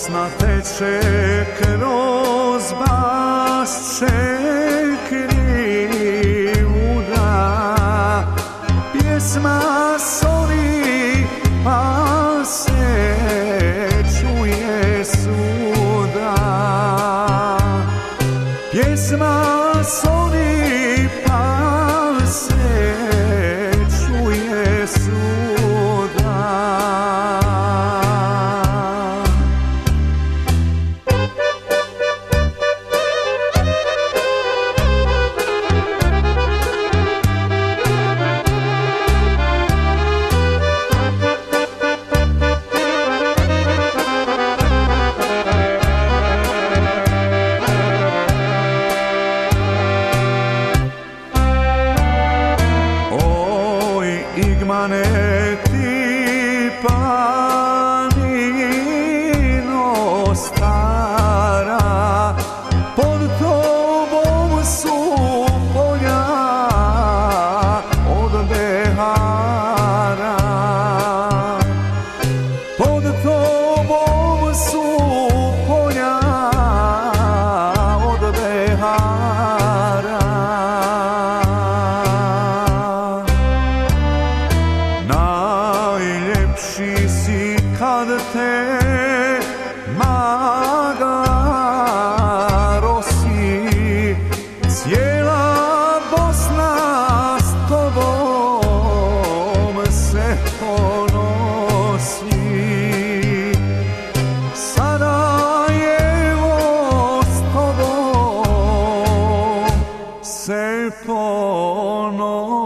Bosna teče kroz basče krivuda, pjesma soli pa se čuje svuda. Pjesma soli pa se čuje svuda. Igmane ti planino stara, pod tobom su polja od behara. Pod tobom su polja od behara. Najljepši si kad te magarosi, cijela Bosna s tobom se ponosi. Sarajevo s tobom se ponosi.